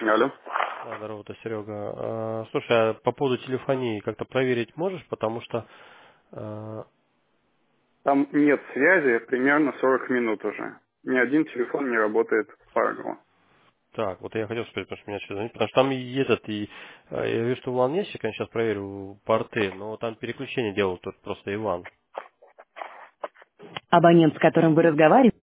Алло. Здорово, это Серега. Слушай, а по поводу телефонии как-то проверить можешь? Потому что... а, Там нет связи примерно 40 минут уже. Ни один телефон не работает в Fargo. так, вот я хотел спросить, потому что меня что звонит, потому что там и этот, я вижу, что Иван есть, я, конечно, сейчас проверю порты, но там переключение делал тут просто Иван. Абонент, с которым вы разговариваете,